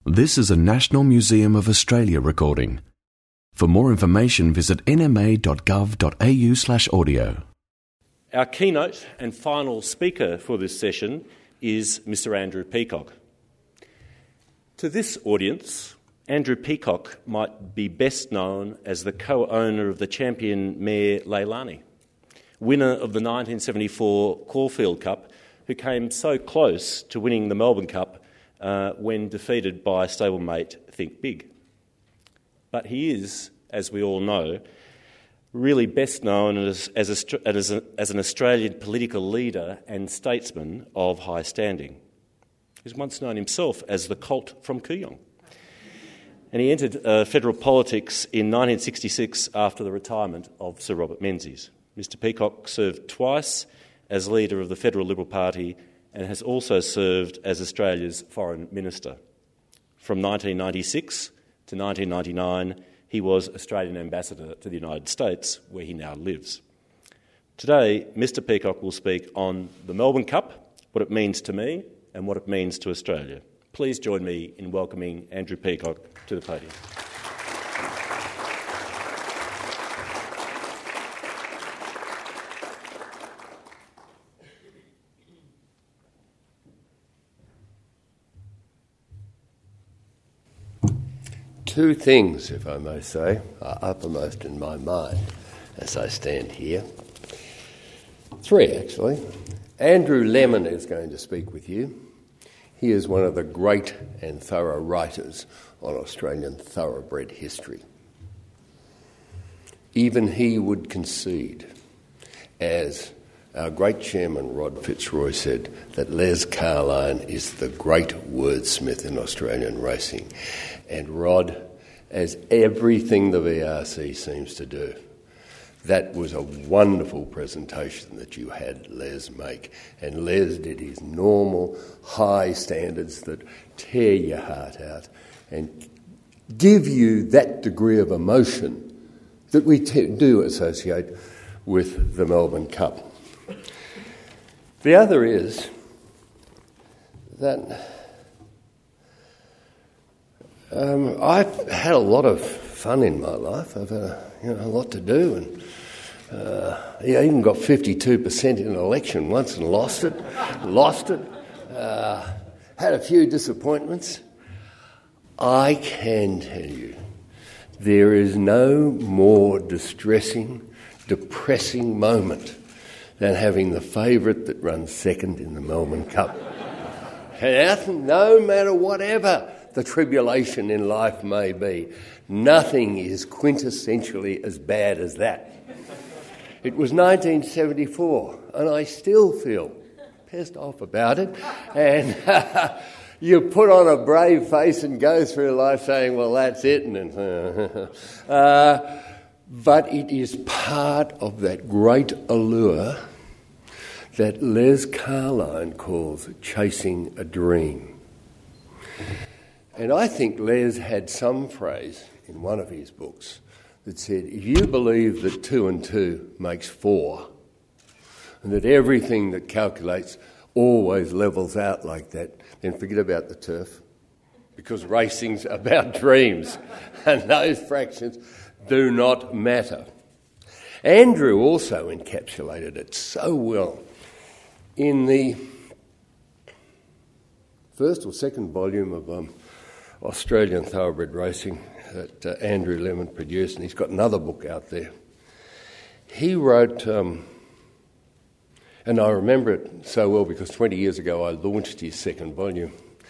This is a National Museum of Australia recording. For more information, visit nma.gov.au/audio. Our keynote and final speaker for this session is Mr. Andrew Peacock. To this audience, Andrew Peacock might be best known as the co-owner of the champion mare Leilani, winner of the 1974 Caulfield Cup, who came so close to winning the Melbourne Cup when defeated by stablemate Think Big. But he is, as we all know, really best known as an Australian political leader and statesman of high standing. He's once known himself as the Colt from Kooyong. And he entered federal politics in 1966 after the retirement of Sir Robert Menzies. Mr. Peacock served twice as leader of the Federal Liberal Party and has also served as Australia's Foreign Minister. From 1996 to 1999, he was Australian Ambassador to the United States, where he now lives. Today, Mr. Peacock will speak on the Melbourne Cup, what it means to me and what it means to Australia. Please join me in welcoming Andrew Peacock to the podium. Two things, if I may say, are uppermost in my mind as I stand here. Three, actually. Andrew Lemon is going to speak with you. He is one of the great and thorough writers on Australian thoroughbred history. Even he would concede, as our great chairman Rod Fitzroy said, that Les Carline is the great wordsmith in Australian racing. And Rod, as everything the VRC seems to do, that was a wonderful presentation that you had Les make. And Les did his normal high standards that tear your heart out and give you that degree of emotion that we do associate with the Melbourne Cup. The other is that I've had a lot of fun in my life. I've had a lot to do, and I even got 52% in an election once and lost it. Had a few disappointments. I can tell you, there is no more distressing, depressing moment than having the favourite that runs second in the Melbourne Cup. No matter whatever the tribulation in life may be, nothing is quintessentially as bad as that. It was 1974, and I still feel pissed off about it. And you put on a brave face and go through life saying, well, that's it. But it is part of that great allure that Les Carline calls chasing a dream. And I think Les had some phrase in one of his books that said, if you believe that 2 and 2 makes 4, and that everything that calculates always levels out like that, then forget about the turf, because racing's about dreams, and those fractions do not matter. Andrew also encapsulated it so well in the first or second volume of Australian Thoroughbred Racing that Andrew Lemon produced, and he's got another book out there. He wrote, and I remember it so well because 20 years ago I launched his second volume.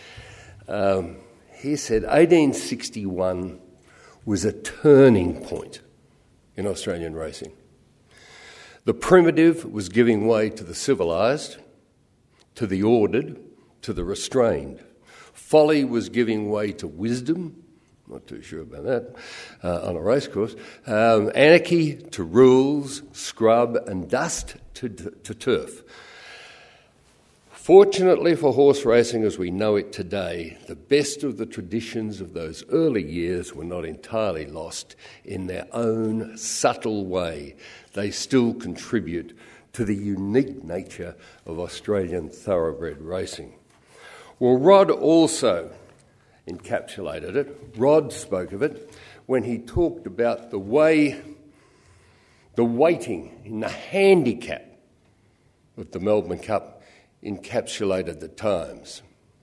He said 1861 was a turning point in Australian racing. The primitive was giving way to the civilised, to the ordered, to the restrained. Folly was giving way to wisdom, not too sure about that, on a racecourse. Anarchy to rules, scrub and dust to turf. Fortunately for horse racing as we know it today, the best of the traditions of those early years were not entirely lost. In their own subtle way, they still contribute to the unique nature of Australian thoroughbred racing. Well, Rod also encapsulated it. Rod spoke of it when he talked about the way the weighting in the handicap of the Melbourne Cup encapsulated the times.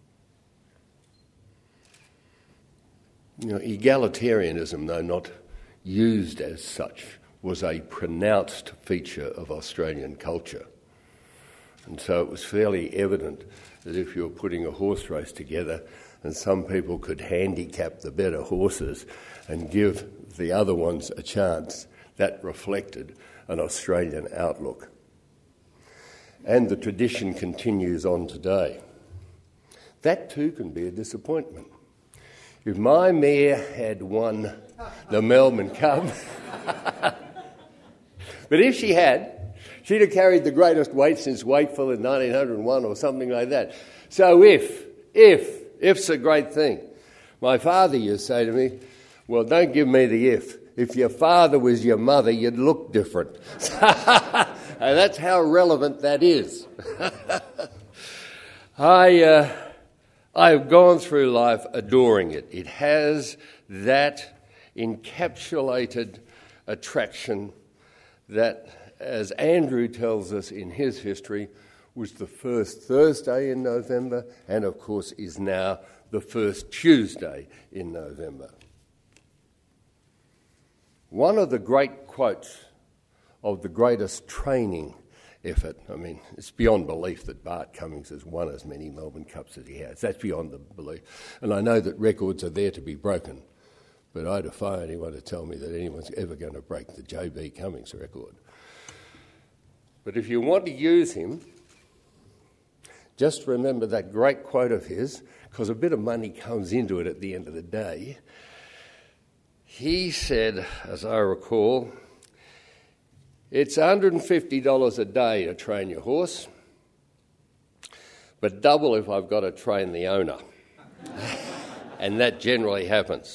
Egalitarianism, though not used as such, was a pronounced feature of Australian culture. And so it was fairly evident that if you were putting a horse race together and some people could handicap the better horses and give the other ones a chance, that reflected an Australian outlook. And the tradition continues on today. That too can be a disappointment. If my mare had won the Melbourne Cup, but if she had, she'd have carried the greatest weight since Wakefield in 1901 or something like that. So if's a great thing. My father used to say to me, well, don't give me the if. If your father was your mother, you'd look different. And that's how relevant that is. I've gone through life adoring it. It has that encapsulated attraction that, as Andrew tells us in his history, was the first Thursday in November and, of course, is now the first Tuesday in November. One of the great quotes of the greatest training effort, it's beyond belief that Bart Cummings has won as many Melbourne Cups as he has. That's beyond the belief. And I know that records are there to be broken, but I defy anyone to tell me that anyone's ever going to break the J.B. Cummings record. But if you want to use him, just remember that great quote of his, because a bit of money comes into it at the end of the day. He said, as I recall, it's $150 a day to train your horse, but double if I've got to train the owner. And that generally happens.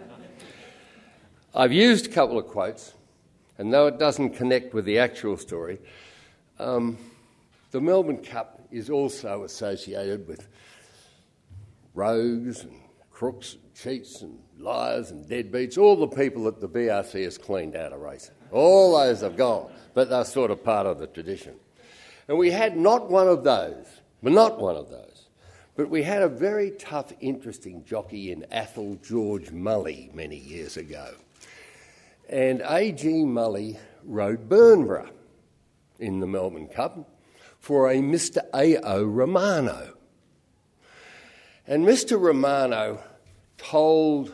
I've used a couple of quotes, and though it doesn't connect with the actual story, the Melbourne Cup is also associated with rogues and crooks and cheats and liars and deadbeats, all the people that the BRC has cleaned out of racing. All those have gone, but they're sort of part of the tradition. And we had not one of those, but we had a very tough, interesting jockey in Athol George Mully many years ago. And A.G. Mully rode Burnborough in the Melbourne Cup for a Mr. A.O. Romano. And Mr. Romano told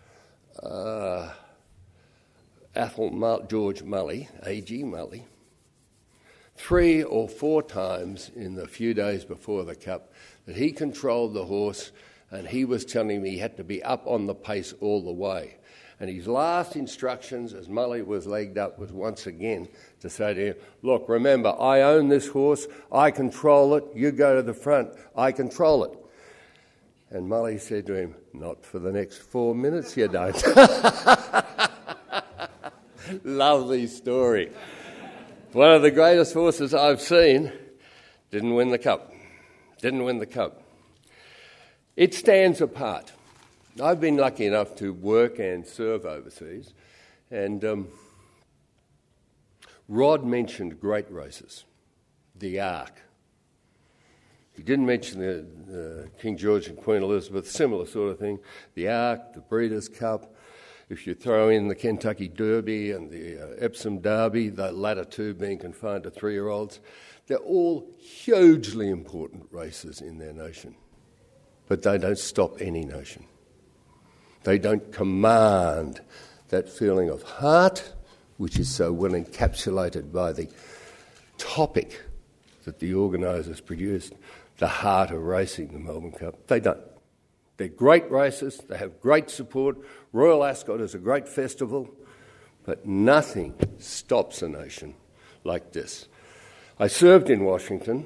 Athol George Mully, A.G. Mully, 3 or 4 times in the few days before the Cup that he controlled the horse and he was telling me he had to be up on the pace all the way. And his last instructions, as Mully was legged up, was once again to say to him, look, remember, I own this horse, I control it, you go to the front, I control it. And Mully said to him, not for the next 4 minutes, you don't. Lovely story. One of the greatest horses I've seen didn't win the Cup. It stands apart. I've been lucky enough to work and serve overseas, and Rod mentioned great races, the Ark. He didn't mention the King George and Queen Elizabeth, similar sort of thing. The Ark, the Breeders' Cup. If you throw in the Kentucky Derby and the Epsom Derby, the latter two being confined to 3-year-olds, they're all hugely important races in their nation. But they don't stop any nation. They don't command that feeling of heart, which is so well encapsulated by the topic that the organisers produced, the heart of racing, the Melbourne Cup. They don't. They're great races, they have great support. Royal Ascot is a great festival, but nothing stops a nation like this. I served in Washington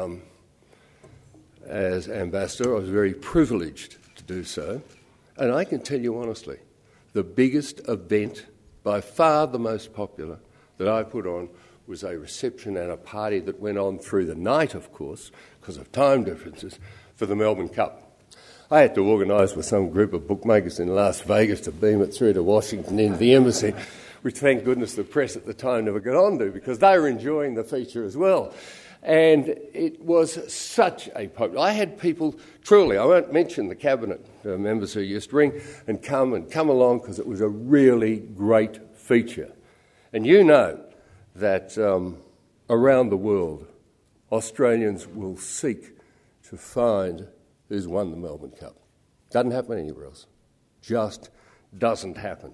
as ambassador. I was very privileged to do so. And I can tell you honestly, the biggest event, by far the most popular, that I put on was a reception and a party that went on through the night, of course, because of time differences, for the Melbourne Cup. I had to organise with some group of bookmakers in Las Vegas to beam it through to Washington into the embassy, which thank goodness the press at the time never got on to, because they were enjoying the feature as well. And it was such a I had people, truly, I won't mention the cabinet members who used to ring and come along, because it was a really great feature. And you know that around the world, Australians will seek to find who's won the Melbourne Cup. Doesn't happen anywhere else. Just doesn't happen.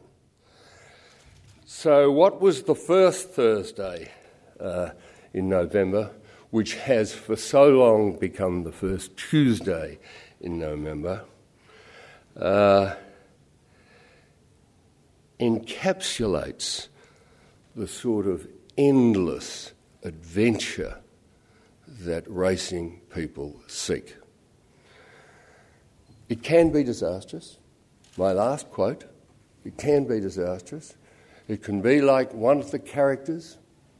So what was the first Thursday in November, which has for so long become the first Tuesday in November, encapsulates the sort of endless adventure that racing people seek. It can be disastrous. My last quote, it can be disastrous. It can be like one of the characters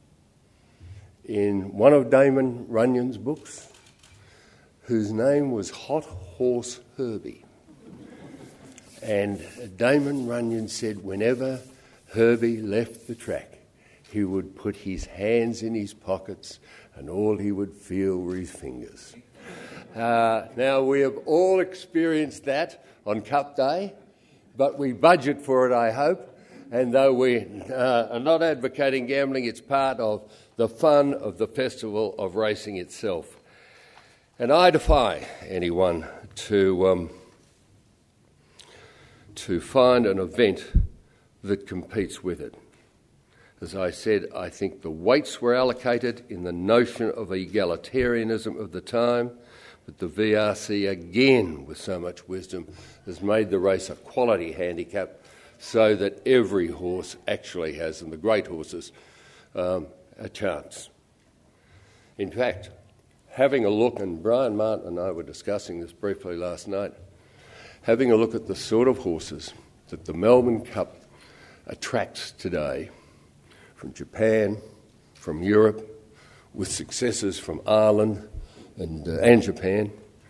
in one of Damon Runyon's books, whose name was Hot Horse Herbie. And Damon Runyon said whenever Herbie left the track, he would put his hands in his pockets and all he would feel were his fingers. Now, we have all experienced that on Cup Day, but we budget for it, I hope. And though we are not advocating gambling, it's part of the fun of the festival of racing itself. And I defy anyone to find an event that competes with it. As I said, I think the weights were allocated in the notion of egalitarianism of the time, but the VRC, again, with so much wisdom, has made the race a quality handicap so that every horse actually has, and the great horses, a chance. In fact, having a look, and Brian Martin and I were discussing this briefly last night, having a look at the sort of horses that the Melbourne Cup attracts today, from Japan, from Europe, with successes from Ireland and Japan,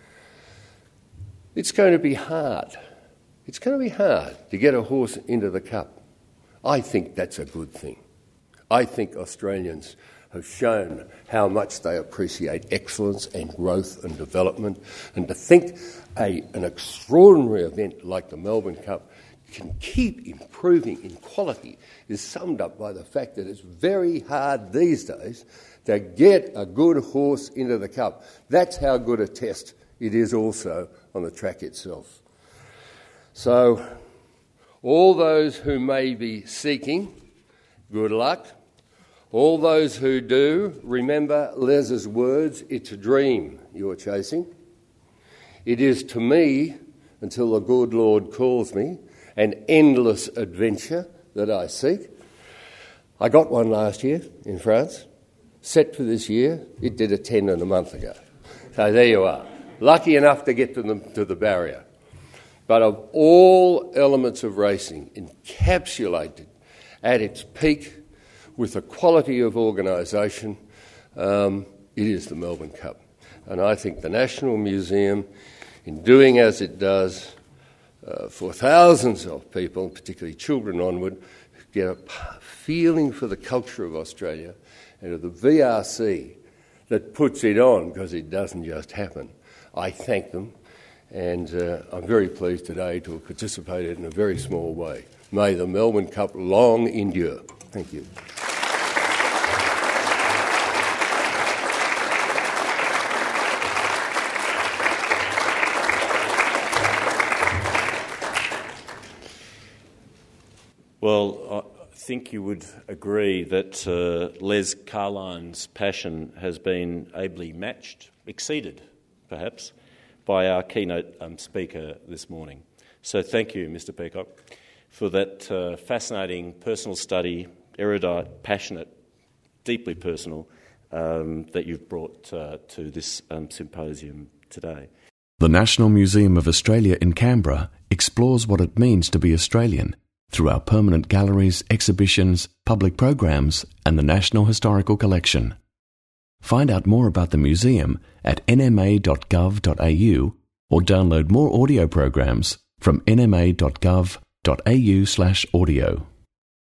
it's going to be hard. It's going to be hard to get a horse into the Cup. I think that's a good thing. I think Australians have shown how much they appreciate excellence and growth and development, and to think an extraordinary event like the Melbourne Cup can keep improving in quality is summed up by the fact that it's very hard these days to get a good horse into the Cup. That's how good a test it is also on the track itself. So, all those who may be seeking, good luck. All those who do, remember Les's words, it's a dream you're chasing. It is to me, until the good Lord calls me, an endless adventure that I seek. I got one last year in France, set for this year. It did a 10 and a month ago. So there you are, lucky enough to get to the barrier. But of all elements of racing, encapsulated at its peak with a quality of organisation, it is the Melbourne Cup. And I think the National Museum, in doing as it does, for thousands of people, particularly children onward, get a feeling for the culture of Australia and of the VRC that puts it on, because it doesn't just happen. I thank them, and I'm very pleased today to have participated in a very small way. May the Melbourne Cup long endure. Thank you. Well, I think you would agree that Les Carline's passion has been ably matched, exceeded, perhaps, by our keynote speaker this morning. So thank you, Mr. Peacock, for that fascinating personal study, erudite, passionate, deeply personal, that you've brought to this symposium today. The National Museum of Australia in Canberra explores what it means to be Australian through our permanent galleries, exhibitions, public programs, and the National Historical Collection. Find out more about the museum at nma.gov.au or download more audio programs from nma.gov.au/audio.